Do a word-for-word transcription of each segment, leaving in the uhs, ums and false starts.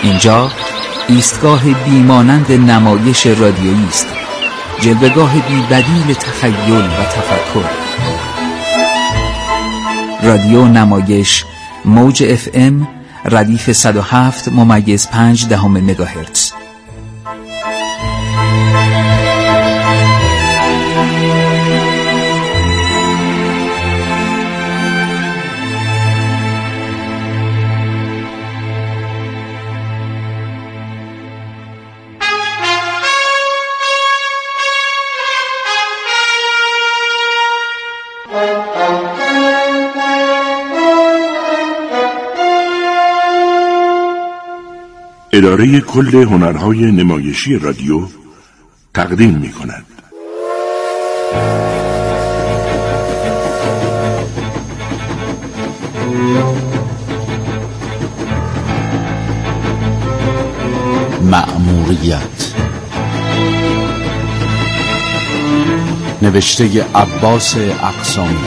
اینجا ایستگاه بیمانند نمایش رادیویی است، جلوه‌گاه بی بدیل تخیل و تفکر. رادیو نمایش موج اف ام ردیف صد و هفت ممیز پنج دهم مگاهرتز. اداره کل هنرهای نمایشی رادیو تقدیم می کند. مأموریت، نوشته عباس اقسامی،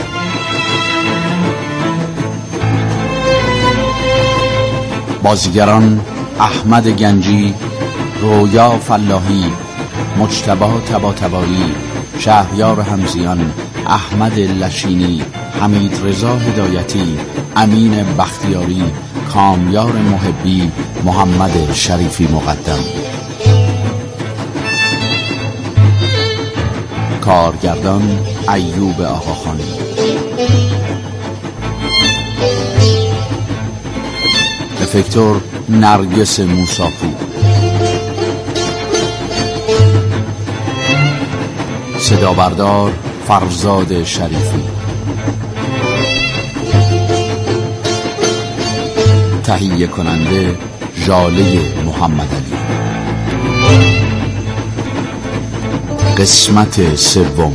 بازیگران احمد گنجی، رویا فلاحی، مجتبی طباطبایی، شهریار حمزیان، احمد لشینی، حمید رضا هدایتی، امین بختیاری، کامیار محبی، محمد شریفی مقدم. کارگردان ایوب آقاخانی. افکتور نرگس موساپور. صدا بردار فرزاد شریفی. تهیه کننده ژاله محمد علی. قسمت سوم.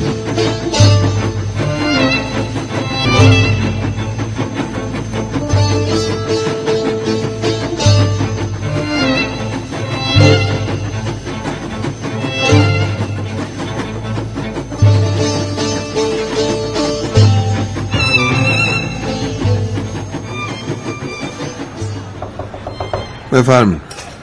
بفرمایید.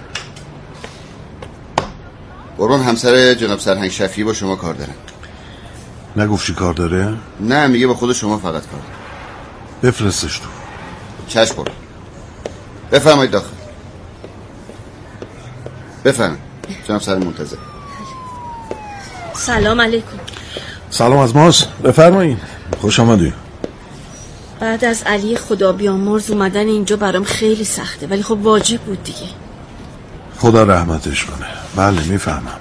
قربان، همسر جناب سرهنگ شفیعی با شما کار دارن. نگفت چی کار داره؟ نه، میگه با خود شما فقط کار داره. بفرستش تو. چشم قربان. بفرمایید داخل. بفرمایید جناب سرهنگ منتظر. سلام علیکم. سلام از ماست. بفرمایید. خوش آمدید. بعد از علی خدا بیامرز اومدن اینجا برام خیلی سخته، ولی خب واجب بود دیگه. خدا رحمتش کنه. بله میفهمم.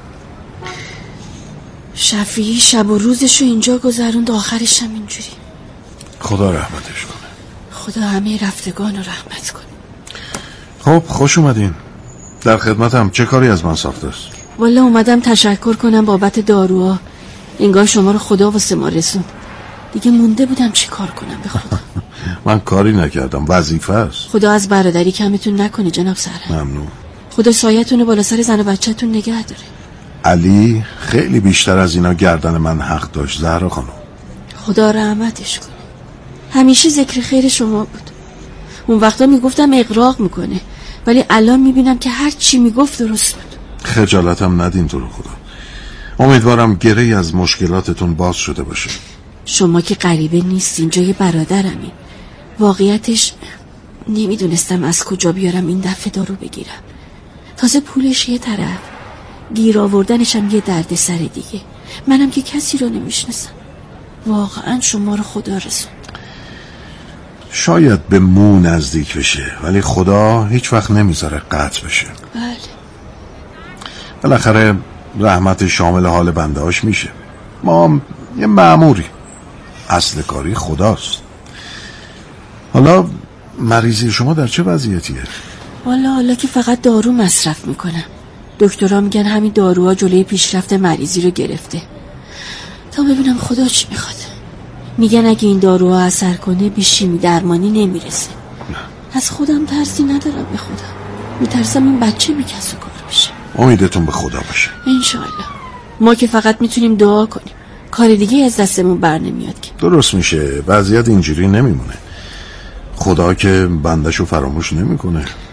شفیعی شب و روزشو اینجا گذروند، آخرش هم اینجوری. خدا رحمتش کنه. خدا همه رفتگان رو رحمت کنه. خب خوش اومدین. در خدمتم. چه کاری از من ساخته است؟ والا اومدم تشکر کنم بابت داروها. انگار شما رو خدا واسه ما رسوند. دیگه مونده بودم چی کار کنم به خدا. من کاری نکردم، وظیفه است. خدا از برادری کمتون نکنه جناب سرهنگ. ممنون. خدا سایتون رو بالا سر زن و بچه‌تون نگه داره. علی خیلی بیشتر از اینا گردن من حق داشت زهرا خانم. خدا رحمتش کنه. همیشه ذکر خیر شما بود. اون وقتا میگفتم اغراق میکنه، ولی الان میبینم که هر چی میگفت درست بود. خجالتم ندین تو رو خدا. امیدوارم گره‌ای از مشکلاتتون باز شده باشه. شما که غریبه نیستین، جای برادرمین. واقعیتش نمیدونستم از کجا بیارم این دفعه دارو بگیرم. تازه پولش یه طرف، گیر آوردنش هم یه درد سر دیگه. منم که کسی رو نمیشناسم. واقعا شما رو خدا رسوند. شاید به مو نزدیک بشه، ولی خدا هیچ وقت نمیذاره قطع بشه. بله. بالاخره رحمت شامل حال بنده هاش میشه. ما هم یه مأموری. اصل کاری خداست. حالا مریضی شما در چه وضعیتیه؟ والا حالا که فقط دارو مصرف میکنم. دکترها میگن همین داروها جلوی پیشرفت مریضی رو گرفته. تا ببینم خدا چی میخواد. میگن اگه این داروها اثر کنه به شیمی درمانی نمیرسه. نه. از خودم ترسی ندارم به خودم. میترسم این بچه بی کس و کار بشه. امیدتون به خدا باشه. انشالله. ما که فقط میتونیم دعا کنیم. کار دیگه از دستمون بر نمیاد که. درست میشه. وضعیت اینجوری نمیمونه. خدا که بندشو فراموش نمیکنه.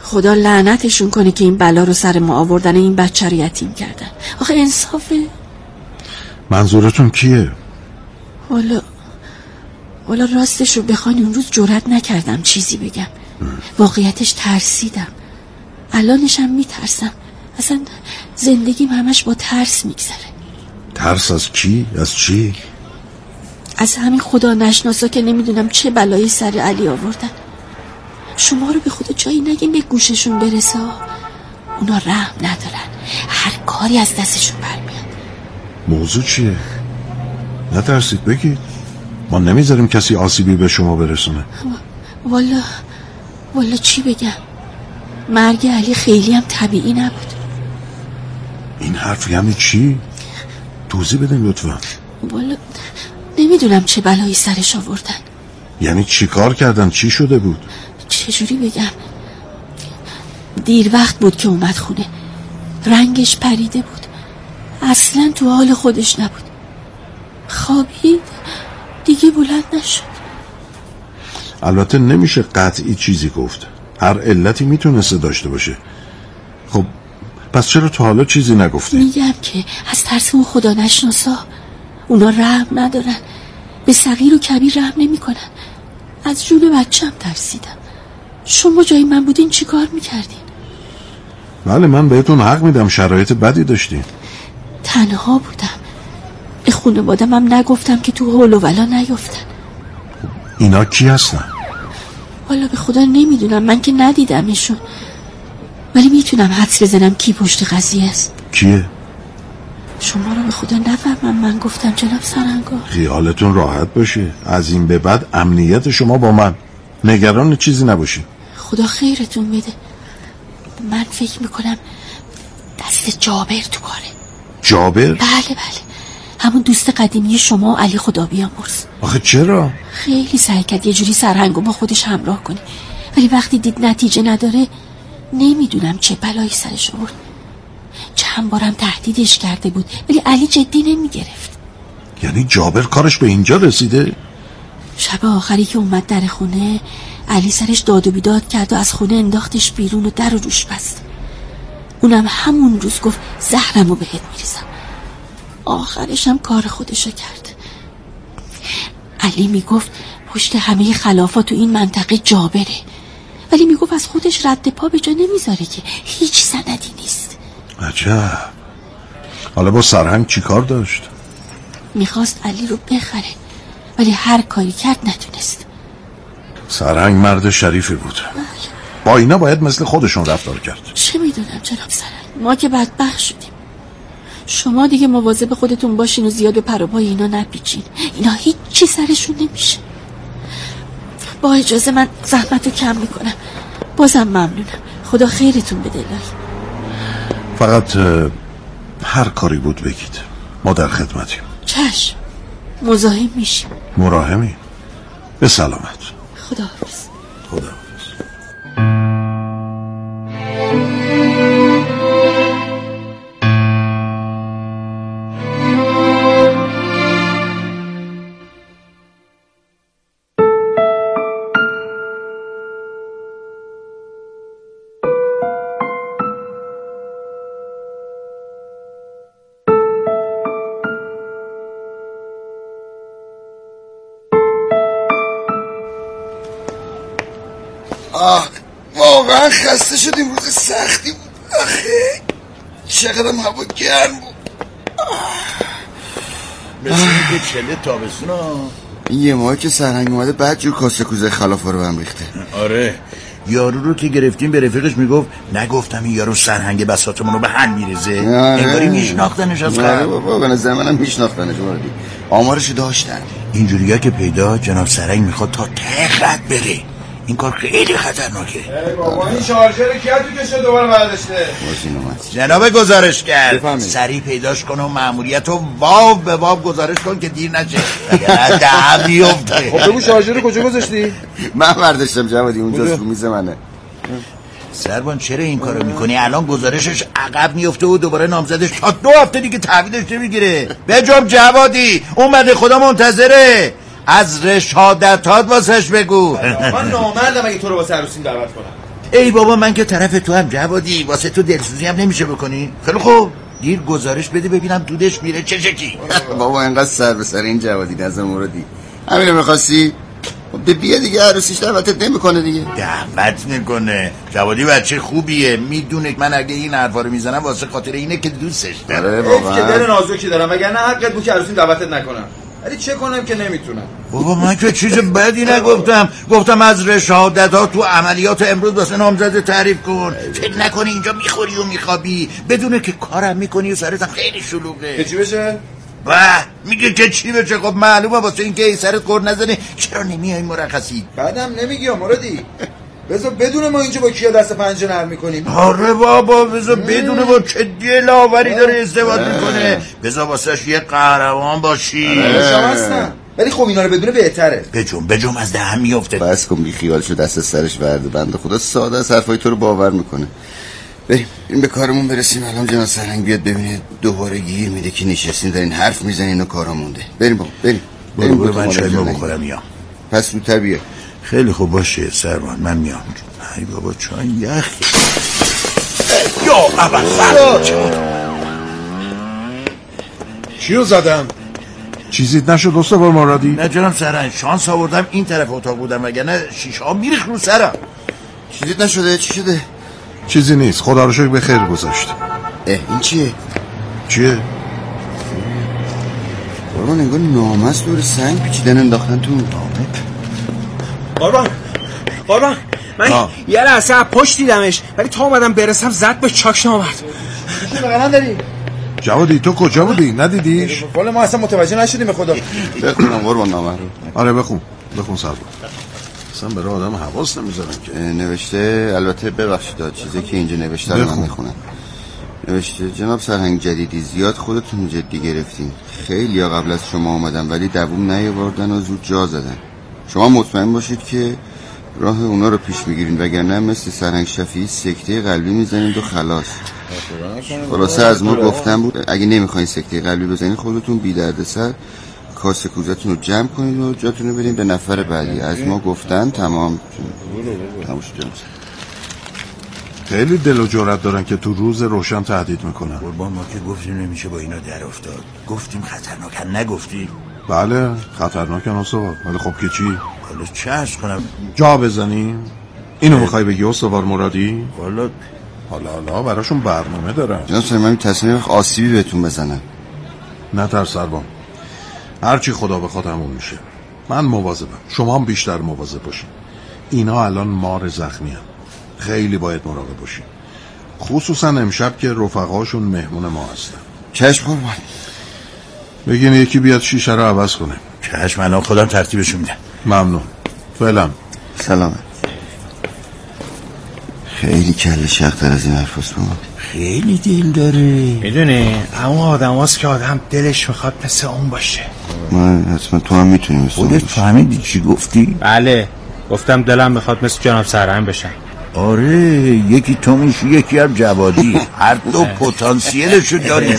خدا لعنتشون کنه که این بلا رو سر ما آوردن، این بچه رو یتیم کردن. آخه انصافه؟ منظورتون کیه؟ والا والا راستش رو بخوانی اون روز جرئت نکردم چیزی بگم. ام. واقعیتش ترسیدم. الانشم میترسم. اصلا زندگیم همش با ترس میگذره. ترس از کی؟ از چی؟ از همین خدا نشناسا که نمیدونم چه بلایی سر علی آوردن. شما رو به خدا جایی نگیم به گوششون برسه. اونا رحم ندارن، هر کاری از دستشون برمیاد. موضوع چیه؟ نترسید بگید، ما نمیذاریم کسی آسیبی به شما برسونه. والا والا چی بگم، مرگ علی خیلی هم طبیعی نبود. این حرف یعنی چی؟ توضیح بدین لطفا. والا نمیدونم چه بلایی سرش آوردن. یعنی چی کار کردن؟ چی شده بود؟ چجوری بگم، دیر وقت بود که اومد خونه، رنگش پریده بود، اصلا تو حال خودش نبود، خوابید دیگه بلند نشد. البته نمیشه قطعی چیزی گفت، هر علتی میتونسته داشته باشه. خب پس چرا تا حالا چیزی نگفتی؟ میگم که از ترس اون خدا نشناسا، اونا رحم ندارن، به صغیر و کبیر رحم نمی کنن. از جون بچم ترسیدم. شما جای من بودین چی کار میکردین؟ بله من بهتون حق میدم، شرایط بدی داشتین. تنها بودم، به خانوادم هم نگفتم که تو حول و ولا نیفتن. اینا کی هستن؟ والا به خدا نمیدونم، من که ندیدمشون، ولی میتونم حدس بزنم کی پشت قضیه است. کیه؟ شما رو به خدا نفهمم من گفتم جناب سرهنگار. خیالتون راحت باشه، از این به بعد امنیت شما با من، نگران چیزی نباشی. خدا خیرتون بده. من فکر میکنم دست جابر تو کاره. جابر؟ بله بله، همون دوست قدیمی شما و علی خدا بیامرز. آخه چرا؟ خیلی سعی کرد یه جوری سرهنگو با خودش همراه کنه، ولی وقتی دید نتیجه نداره، نمیدونم چه بلایی سرش آورد. چند بارم تهدیدش کرده بود ولی علی جدی نمیگرفت. یعنی جابر کارش به اینجا رسیده؟ شب آخری که اومد در خونه، علی سرش داد و بیداد کرد و از خونه انداختش بیرون و در رو روش بست. اونم همون روز گفت زهرمو بهت میریزم. آخرش هم کار خودشو کرد. علی میگفت پشت همه خلافات تو این منطقه جابره، ولی میگفت از خودش رد پا به جا نمیذاره که هیچ سندی نیست. عجب. حالا با سرهنگ چی کار داشت؟ میخواست علی رو بخره، ولی هر کاری کرد نتونست. سرهنگ مرد شریفی بود. با اینا باید مثل خودشون رفتار کرد. چه میدونم جناب سرهنگ، ما که بدبخت شدیم. شما دیگه مواظب خودتون باشین و زیاد به پر و پای اینا نپیچین، اینا هیچ چی سرشون نمیشه. با اجازه من زحمتو کم میکنم، بازم ممنونم. خدا خیرتون بده الهی. فقط هر کاری بود بگید، ما در خدمتیم. چشم، مزاحم میشیم. مراحمی. به سلامت. خداحافظ. خداحافظ. آه واقعا خسته شدیم، روز سختی بود. آخه چقدرم هوا گرم بود. مثل اینکه چله تابستون ها. این یه ماه که سرهنگ اومده بعد جور کاسه کوزه خلافا رو هم ریخته. آره یارو رو که گرفتیم به رفیقش میگفت نگفتم این یارو سرهنگ بساطمون رو به هم میرزه. انگاری میشناختنش از قبل. آره بابا به نظر منم میشناختنش. واردی آمارشو داشتن. اینجوریه که پیدا جناب سرهنگ میخواد تا ته خط بره. این کار خیلی خطرناکه. ای بابا این شارژر کیه تو کشه دوباره برداشته؟ جناب گزارشگر سریع پیداش کن و مأموریت رو واو به واو گزارش کن که دیر نشه اگر دهم میفته. خب بگو شارژر رو کجا گذاشتی؟ من برداشتم جوادی، اونجاست رو میز منه. سربان چرا این کارو میکنی؟ الان گزارشش عقب میفته و دوباره نامزدش تا دو هفته دیگه تحویلش نمیگیره. بجنب جوادی، اومده خدا منتظره. از رشادتات واسش بگو. من نامردم اگه تو رو واسه عروسیم دعوت کنم. ای بابا من که طرف تو هم جوادی، واسه تو دلسوزی هم نمیشه بکنی؟ خیلی خوب دیر گزارش بده ببینم دودش میره چه شکلی. بابا اینقدر سر به سر این جوادی نظر موردی همینو میخواستی؟ به بیا دیگه، عروسیش دعوتت نمیکنه دیگه. دعوت میکنه. جوادی بچه خوبیه، میدونه من اگه این حرفا رو میزنم واسه خاطر اینه که دوستش داره. واقعا که دل نازکی دارم، وگرنه حقت بود که عروسی دعوتت نکنم. ولی چه کنم که نمیتونم. بابا من که چیز بدی نگفتم، گفتم از رشادت ها تو عملیات امروز واسه نامزد تعریف کن. فکر نکنی اینجا میخوری و میخوابی بدونه که کارم میکنی و سرت خیلی شلوغه. که چی بشه؟ با میگه که چی بشه؟ خب معلومه واسه این که سرت قر نزنه چرا نمیای مرخصی؟ بعدم نمیگی موردی. بذار بدون ما اینجا با کیا دست پنجه نرم میکنیم. آره بابا بذار بدون با چه دلاوری داره ازدواج میکنه. بذار واسهش یه قهرمان باشی. شما هستن. ولی خب اینا رو بدونه بهتره. بجم بجم از دهن میفته. بس کن بی خیالشو دست سرش ورده. بنده خدا ساده از حرفای تو رو باور میکنه. بریم این به کارمون برسیم. الان جناب سرهنگ بیاد ببینه دوباره گیر میده که نشستین دارین حرف میزنین و کارا مونده. بریم بابا بریم. بریم برو من چای ما بخورم میام. پس زودتر بیا. خیلی خوب باشه سرمان من میام. ای بابا چای یخی. یا اول چیو زدم؟ چیزیت نشد استوار مرادی؟ نه جناب سرهنگ شانس آوردم این طرف اتاق بودم وگرنه شیشه ها میریخت رو سرم. چیزیت نشده؟ چی شده؟ چیزی نیست خدا رو شکر به خیر گذاشت. اه این چیه؟ چیه؟ قربان انگار نامه است دور سنگ پیچیدن انداختن تو. قربان قربان من آه. یه لحظه از پشت دیدمش ولی تا اومدم برسم زد به چاک نامرد. چی بغلن داری؟ جوادی تو کجا بودی؟ ندیدیش؟ والا ما اصلا متوجه نشدیم به خدا. بخونم قربان نامه رو. آره بخون بخون سربان. اصلا برای آدم حواس نمیذارن که. نوشته البته ببخشید چیزی که اینجا نوشته رو من میخونم. نوشته جناب سرهنگ جدیدی زیاد خودتون جدی گرفتین. خیلی ها قبل از شما آمدن ولی دووم نیاوردن و زود جا زدن. شما مطمئن باشید که راه اونا رو پیش میگیرین وگرنه مثل سرهنگ شفیعی سکته قلبی میزنید و خلاص. خلاصه از ما گفتن بود اگه نمیخواین سکته قلبی بزنید خودتون بی دردسر کاسه کوزتون رو جمع کنید و جاتون رو بدین به نفر بعدی. از ما گفتن تمام تمام شد. خیلی دل و جرأت دارن که تو روز روشن تهدید میکنن. قربان ما که گفتیم نمیشه با اینا در افتاد. گفتیم خطرناکن نگفتی؟ بله خطرناکن استوار ولی خب که چی؟ حالا چه عرض کنم؟ جا بزنیم؟ اینو میخوای بگی استوار مرادی؟ والا حالا حالا براشون برنامه دارن. جناب سرمانی تصمیم آسیبی بهتون بزنن. نه تر سربان هرچی خدا بخواد همون میشه. من مواظبم شما هم بیشتر مواظب باشین. اینا الان مار زخمی هم. خیلی باید مراقب باشین خصوصا امشب که رفقاشون مهمون ما هستن. چشم قربان. بگین یکی بیاد شیشه رو عوض کنه. چشم الان خودم ترتیبشون میدم. ممنون فعلا. سلامت. خیلی کل شختر از این حرف هست با من. خیلی دل داره. میدونی اما آدم هست که آدم دلش میخواد مثل اون باشه. من حتما تو هم میتونی مثل اون خودت فهمیدی چی گفتی؟ بله گفتم دلم میخواد مثل جناب سرهنگ بشم. آره یکی تو میشی یکی هم جوادی. هر دو پتانسیلشو داری.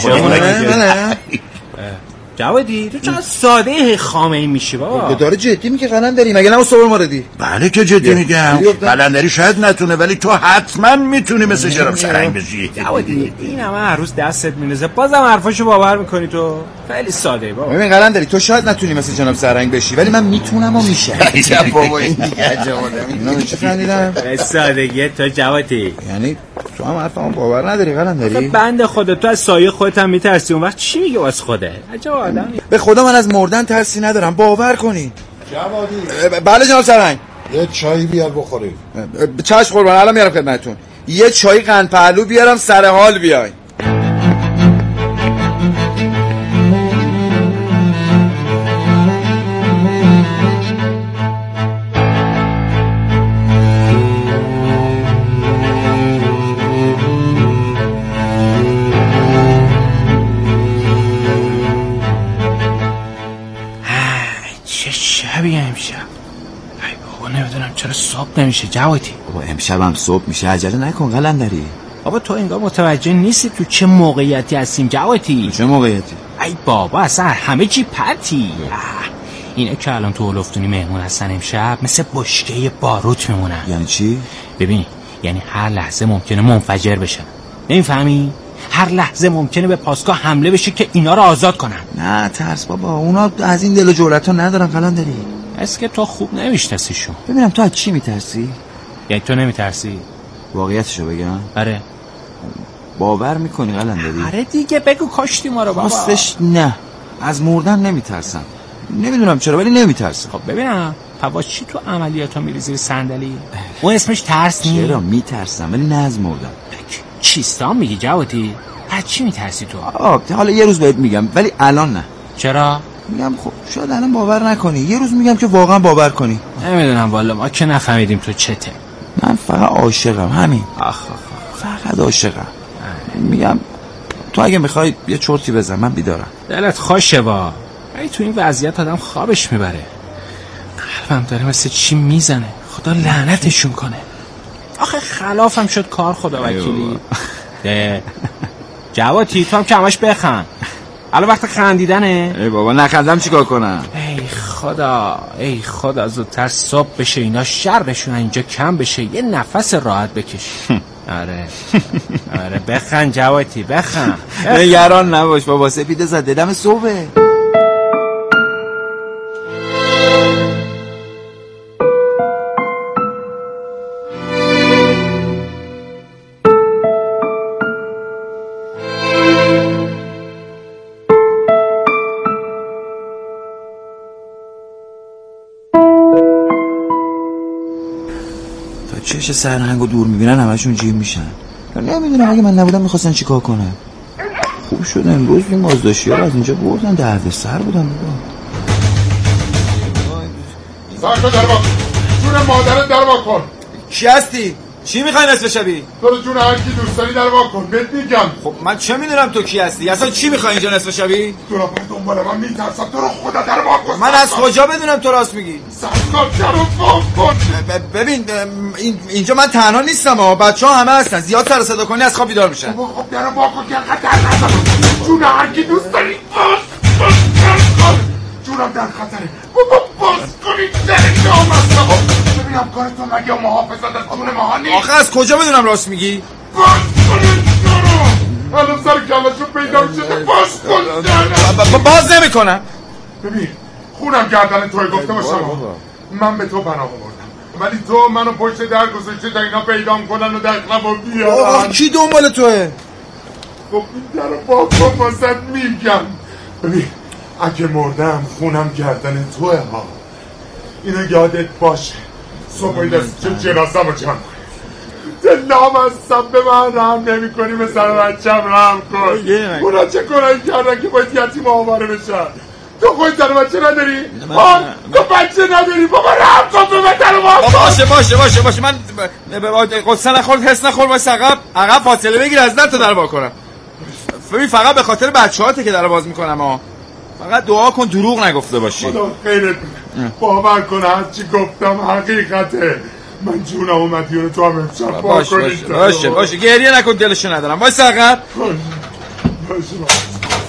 جوادی تو چقدر ساده خامه میشی بابا. داره جدی میگه قلندری مگه نه استوار موردی؟ بله که جدی میگم. قلندری شاید نتونه ولی تو حتما میتونی مثل جناب سرهنگ بشی. جوادی این همه هر روز دستت میندازه بازم حرفاشو باور میکنی تو؟ خیلی ساده بابا. ببین قلندری تو شاید نتونی مثل جناب سرهنگ بشی ولی من میتونم و میشم. عجب بابا این دیگه عجب آدمی. اینا چه خندیدم؟ سادگی تو جوادی. یعنی تو هم حرفمو باور نداری قلندری؟ بنده خودت تو از سایه خودت هم میترسی اون وقت چی میگه واسه خوده؟ عجب آدمی. به خدا من از مردن ترسی ندارم باور کنی. جوادی بله جناب سرهنگ. یه چایی بیار بخوریم. چشم قربان الان میارم خدمتتون. یه چای قند پهلو بیارم سر حال بیاین. چرا صبح نمیشه جوادی؟ بابا امشب هم صبح میشه عجله نکن قلندری. بابا تو انگار متوجه نیستی تو چه موقعیتی هستیم جوادی. چه موقعیتی؟ ای بابا اصلا همه چی پرتی. اینا که الان تو اولفتونی مهمون هستن امشب مثل بشکه باروت میمونن. یعنی چی؟ ببین یعنی هر لحظه ممکنه منفجر بشن. نمیفهمی؟ هر لحظه ممکنه به پاسگاه حمله بشه که اینا رو آزاد کنن. نه ترس بابا، اونا از این دل و جرأت ها ندارن قلندری. است که تو خوب نمیشناسیشون. ببینم تو از چی میترسی؟ یعنی تو نمیترسی؟ واقعیتشو بگم؟ آره. باور میکنی قلندری؟ آره دیگه بگو کاشتی ما رو بابا. راستش نه، از مردن نمیترسم. نمیدونم چرا ولی نمیترسم. خب ببینم پس چی تو عملیاتو میری زیر صندلی؟ اون اسمش ترس نیست؟ چرا میترسم ولی نه از مردن. چیستان میگی جواتی؟ از چی میترسی تو؟ آه حالا یه روز بهت میگم ولی الان نه. چرا؟ میگم خب شاید الان باور نکنی، یه روز میگم که واقعا باور کنی. نمیدونم والا، ما که نفهمیدیم تو چته. من فقط عاشقم، همین. آخ آخ فقط عاشقم. میگم تو اگه میخوای یه چرتی بزن من بیدارم. دلت خوشه با ای تو این وضعیت آدم خوابش میبره. قلبم داره مثل چی میزنه، خدا لعنتشون کنه. آخه خلافم شد کار خدا وکیلی. جواتی تو هم که همش بخند. الان وقت خندیدنه. ای بابا نخندم چیکار کنم؟ ای خدا ای خدا زودتر صبح بشه اینا شرشون اینجا کم بشه یه نفس راحت بکش. آره آره بخند جواتی بخند. نگران نباش بابا، سپیده زده دم صبحه. چه سرهنگو دور میبینن همشون جیب میشن. نمیدونم اگه من نبودم میخواستن چیکار کنن. خوب شد امروز این مازداشتی ها رو از اینجا بردن، درد سر بودن بابا. سرکا در با جون مادرت در با کن. کی هستی؟ چی میخوای نصف شبی؟ تو رو جون هر کی دوست داری در با کن. بهت میگم. خب من چه میدونم تو کی هستی؟ اصلا چی میخوای اینجا نصف شبی؟ تو رو دنبال من میترسم، تو رو خدا در با کن. من از کجا بدونم تو راست میگی؟ سرکا در رو با کن. ببین اینجا من تنها نیستم ها، بچه‌ها همه هستن. زیاد سر صدا کنی از خواب بیدار میشن. خب در رو با کن که خطر نداره. جون هر کی دوست داری باز کن. جونم در خطره. بابا باز کنید در جام است. ببینم کارتون مگه محافظت از جون ماها نیست. آخه از کجا بدونم راست میگی؟ باز کنید درو. الان سر کلشو پیدا شده. باز کن در. باز نمیکنم. ببین خونم گردن توی گفته باشم من به تو پناه آوردم ولی تو منو پشت در گذاشته تا اینا پیدام کنن و در خلبو بیارن. کی دنبال توه؟ خب این در رو با کن واسد میگم. ببین اگه مردم خونم گردن توه ها، اینو یادت باشه. صبحی دست چه جنازه رو جمع کنی. دلام از سب به من رحم نمی کنی، به سر بچم رحم کن. اونا چه کنایی کردن که باید یتیم آواره بشن؟ تو خود سر بچه نداری؟ آن تو بچه نداری؟ بابا رحم کن به من در رو باشه باشه باشه باشه من قصه نخورد حس نخور باید عقب عقب فاصله بگیر از نه تو در با کنم. ببین فقط به خاطر بچه هاته که در باز میکنم ها. فقط دعا کن دروغ نگفته باشی. خدا خیرت باور کن هرچی گفتم حقیقته. من جونم و مدیون تو هم امشب با باشه باشه باشه باشه گریه نکن دلشو ندارم. وایس عقب باشه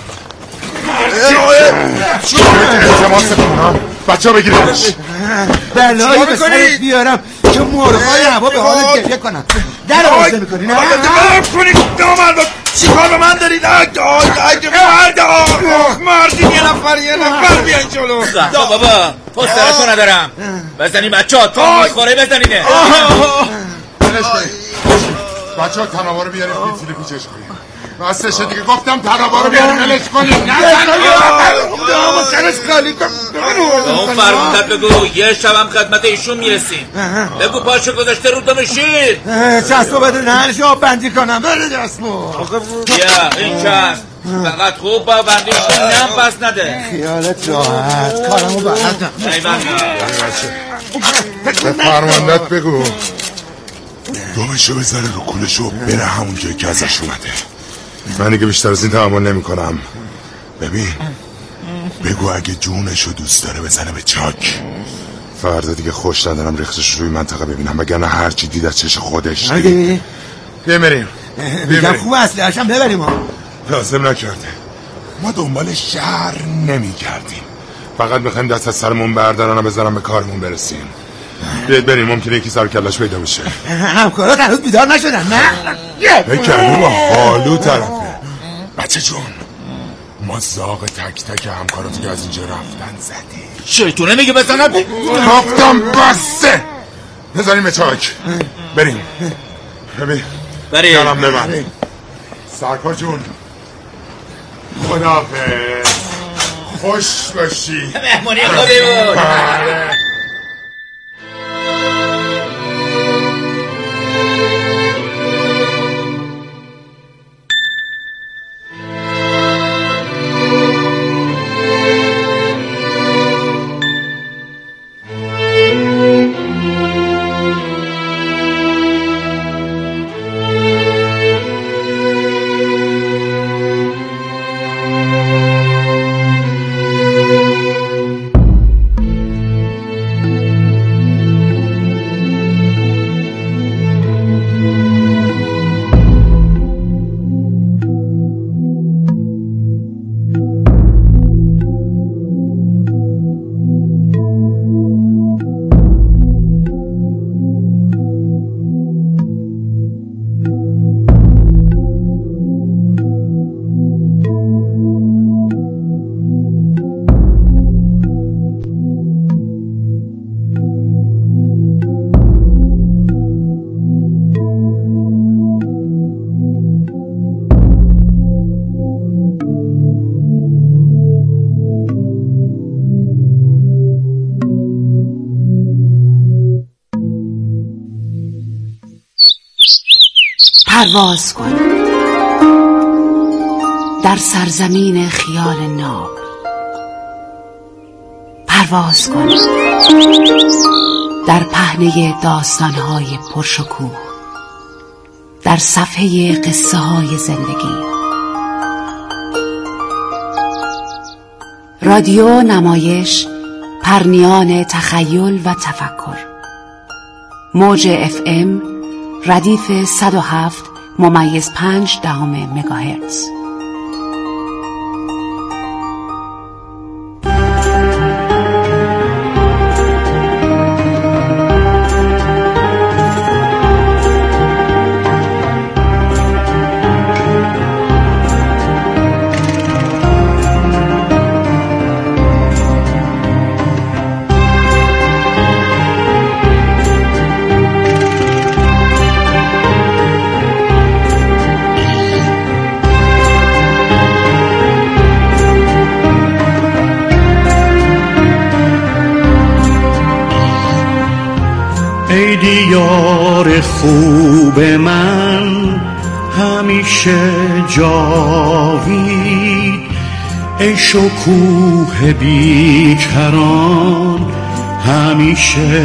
چون التماس کنم بچه ها بگیرمش. بلایی به سرت بیارم که مرغای هوا به حالت گریه کنم. در رو بازده میکنی نه؟ درم کنید دامرد چی کار به من دارید؟ اگه مرد مردین یه نفر یه نفر بیان جلو. بابا پسترتو ندارم بزنی بچه ها تو میخوره بزنینه. بچه ها تنابا رو بیاریم پیتیل پیچش کنیم. راستشه دیگه گفتم تنابا رو بیاریم هلش کنیم. اون فرمونتت بگو یه شبم خدمت ایشون میرسیم. بگو پاشو گذاشته رو دمشید چسبو بده نهنش آب بندی کنم. بره دستمو بیا این چسب فقط خوب با بندیشون نم پس نده. خیالت راحت کارمو بلدم. به فرماندت بگو دومشو بذاره رو کولشو بره همون جایی که ازش اومده. من دیگه بیشتر از این تحمل نمی کنم. ببین بگو اگه جونشو دوست داره بزنه به چاک. فردا دیگه خوش ندارم ریختش روی منطقه ببینم، وگرنه هرچی دید از چش خودش دید. بمیریم میگم خوب اصلی هاشم ببریم ها. لازم نکرده. ما دنبال شهر نمی کردیم، فقط میخوایم دست از سرمون بردارن و بذارم به کارمون برسیم. بیاید بریم، ممکنه یکی سر کلش پیدا بشه. همکارا هنوز بیدار نشدن نه؟ بکنی با حالو طرفه. بچه جون ما زاغ تک تک همکاراتو که از اینجا رفتن زدی. شیطونه میگه بزنم. گفتم بسته. بزنیم چاک. بریم بریم بریم یارم ببر. سرکار جون خداحافظ، خوش باشی. مهمونی خوبی بود. پرواز کن در سرزمین خیال ناب، پرواز کن در پهنه داستانهای پرشکوه، در صفحه قصه های زندگی. رادیو نمایش، پرنیان تخیل و تفکر. موج اف ام ردیف صد و هفت ممیز پنج دهم مگاهرتز. ای دیار خوب من همیشه جاوید، ای شکوه بیکران همیشه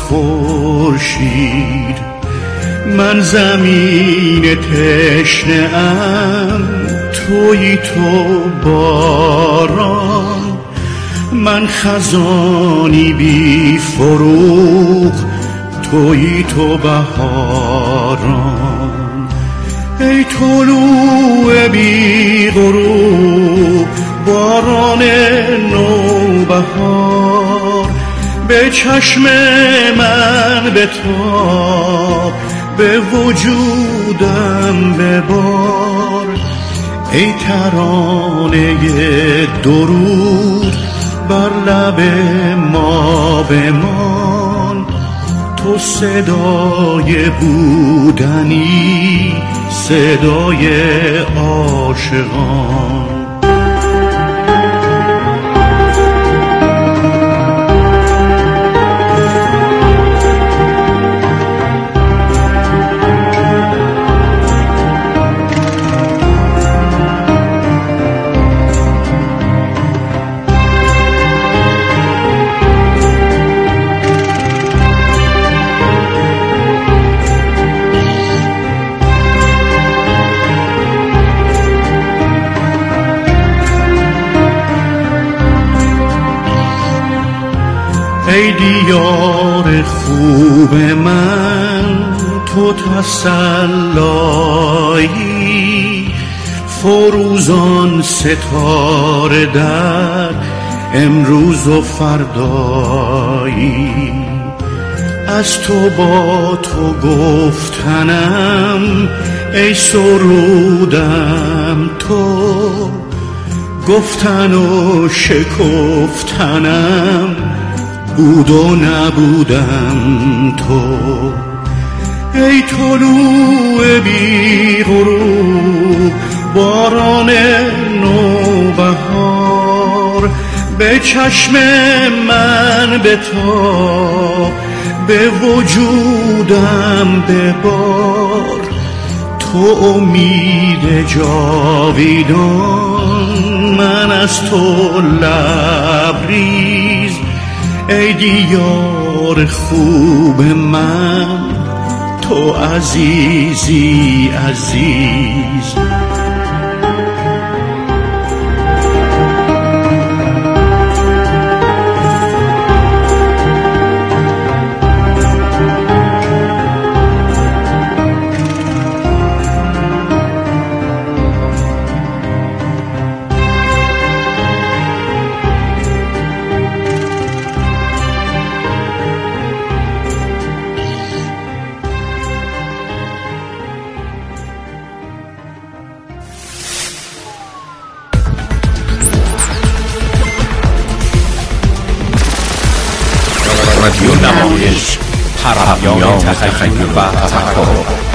خورشید. من زمین تشنه ام تویی تو باران، من خزانی بی فروغ تویی تو بهاران. ای طلوع بی غروب باران نوبهار، به چشم من بتاب به وجودم ببار. ای ترانه درود بر لب ما بمان، تو صدای بودنی صدای عاشقان. ای دیار خوب من تو تسلایی، فروزان ستاره در امروز و فردایی. از تو با تو گفتنم ای سرودم تو، گفتن و شکفتنم بود و نبودم تو. ای طلوع بی غروب باران نوبهار، به چشم من بتاب به وجودم ببار. تو امید جاویدان، من از تو لبریز. ای دیار خوب من، تو عزیزی عزیز. رادیو نمایش، پرنیان تخیل و تفکر.